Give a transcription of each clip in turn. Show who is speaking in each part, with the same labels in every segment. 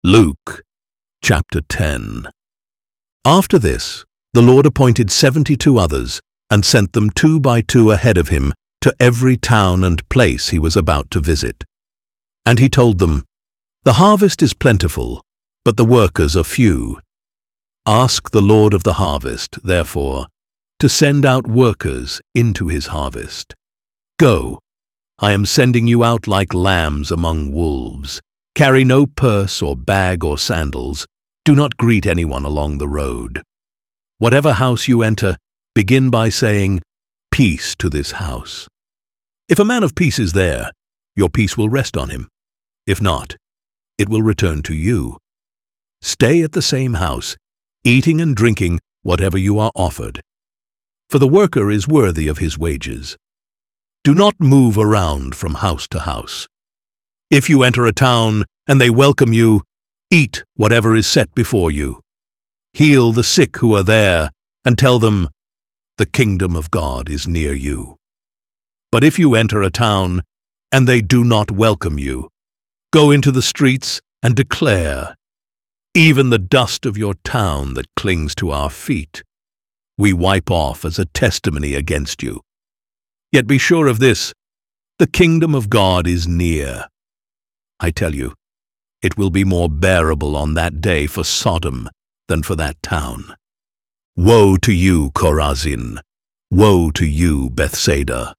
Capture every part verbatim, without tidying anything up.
Speaker 1: Luke chapter ten. After this, the Lord appointed seventy-two others and sent them two by two ahead of him to every town and place he was about to visit. And he told them, "The harvest is plentiful, but the workers are few. Ask the Lord of the harvest, therefore, to send out workers into his harvest. Go, I am sending you out like lambs among wolves. Carry no purse or bag or sandals. Do not greet anyone along the road. Whatever house you enter, begin by saying, 'Peace to this house.' If a man of peace is there, your peace will rest on him. If not, it will return to you. Stay at the same house, eating and drinking whatever you are offered, for the worker is worthy of his wages. Do not move around from house to house. If you enter a town and they welcome you, eat whatever is set before you. Heal the sick who are there and tell them, 'The kingdom of God is near you.' But if you enter a town and they do not welcome you, go into the streets and declare, 'Even the dust of your town that clings to our feet, we wipe off as a testimony against you.' Yet be sure of this, the kingdom of God is near. I tell you, it will be more bearable on that day for Sodom than for that town. Woe to you, Chorazin! Woe to you, Bethsaida!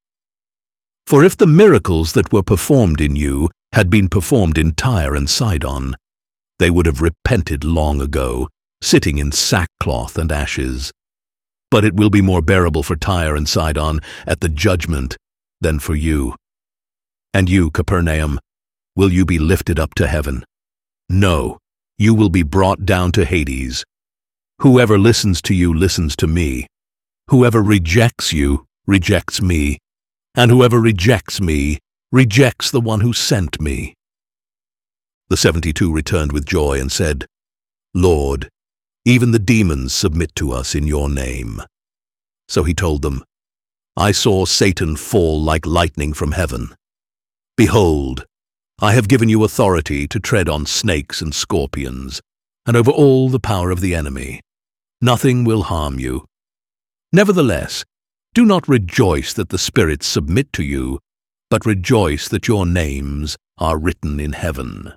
Speaker 1: For if the miracles that were performed in you had been performed in Tyre and Sidon, they would have repented long ago, sitting in sackcloth and ashes. But it will be more bearable for Tyre and Sidon at the judgment than for you. And you, Capernaum, will you be lifted up to heaven? No, you will be brought down to Hades. Whoever listens to you listens to me. Whoever rejects you rejects me. And whoever rejects me rejects the one who sent me." The seventy-two returned with joy and said, "Lord, even the demons submit to us in your name." So he told them, "I saw Satan fall like lightning from heaven. Behold, I have given you authority to tread on snakes and scorpions, and over all the power of the enemy. Nothing will harm you. Nevertheless, do not rejoice that the spirits submit to you, but rejoice that your names are written in heaven."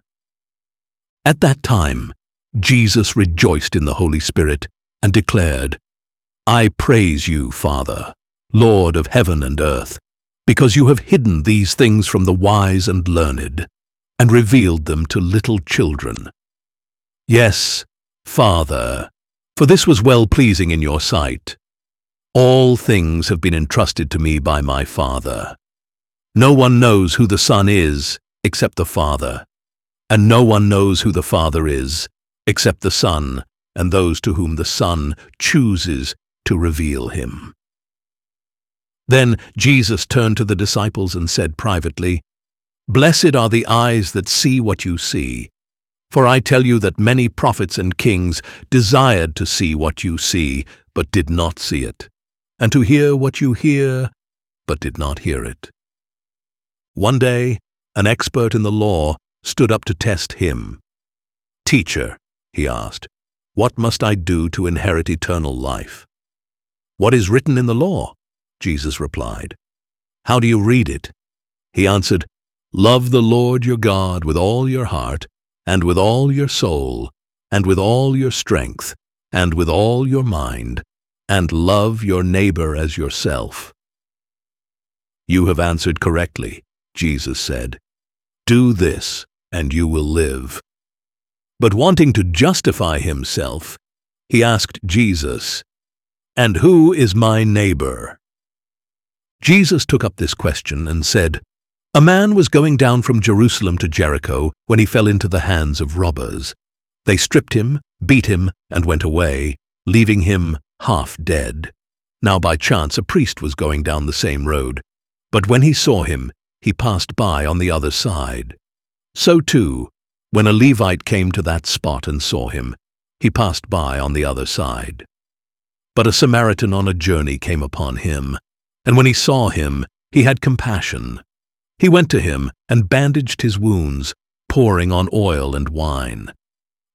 Speaker 1: At that time, Jesus rejoiced in the Holy Spirit and declared, "I praise you, Father, Lord of heaven and earth, because you have hidden these things from the wise and learned, and revealed them to little children. Yes, Father, for this was well-pleasing in your sight. All things have been entrusted to me by my Father. No one knows who the Son is except the Father, and no one knows who the Father is except the Son and those to whom the Son chooses to reveal him." Then Jesus turned to the disciples and said privately, "Blessed are the eyes that see what you see. For I tell you that many prophets and kings desired to see what you see, but did not see it, and to hear what you hear, but did not hear it." One day, an expert in the law stood up to test him. "Teacher," he asked, "what must I do to inherit eternal life?" "What is written in the law?" Jesus replied. "How do you read it?" He answered, "Love the Lord your God with all your heart, and with all your soul, and with all your strength, and with all your mind, and love your neighbor as yourself." "You have answered correctly," Jesus said. "Do this, and you will live." But wanting to justify himself, he asked Jesus, "And who is my neighbor?" Jesus took up this question and said, "A man was going down from Jerusalem to Jericho when he fell into the hands of robbers. They stripped him, beat him, and went away, leaving him half dead. Now by chance a priest was going down the same road, but when he saw him, he passed by on the other side. So too, when a Levite came to that spot and saw him, he passed by on the other side. But a Samaritan on a journey came upon him, and when he saw him, he had compassion. He went to him and bandaged his wounds, pouring on oil and wine.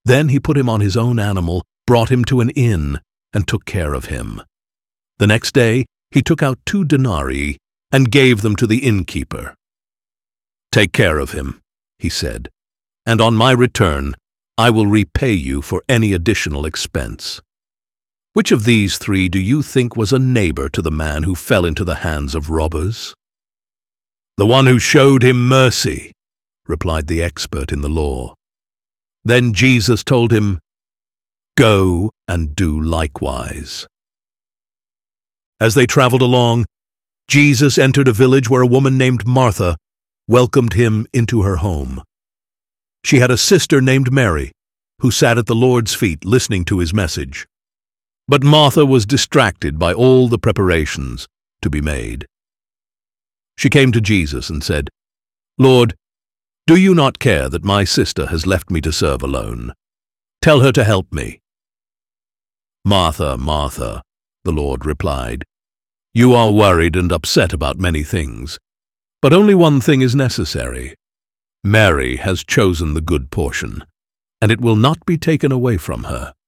Speaker 1: Then he put him on his own animal, brought him to an inn, and took care of him. The next day he took out two denarii and gave them to the innkeeper. "Take care of him," he said, "and on my return I will repay you for any additional expense." Which of these three do you think was a neighbor to the man who fell into the hands of robbers? "The one who showed him mercy," replied the expert in the law. Then Jesus told him, "Go and do likewise." As they traveled along, Jesus entered a village where a woman named Martha welcomed him into her home. She had a sister named Mary, who sat at the Lord's feet listening to his message. But Martha was distracted by all the preparations to be made. She came to Jesus and said, "Lord, do you not care that my sister has left me to serve alone? Tell her to help me." "Martha, Martha," the Lord replied, "you are worried and upset about many things, but only one thing is necessary. Mary has chosen the good portion, and it will not be taken away from her."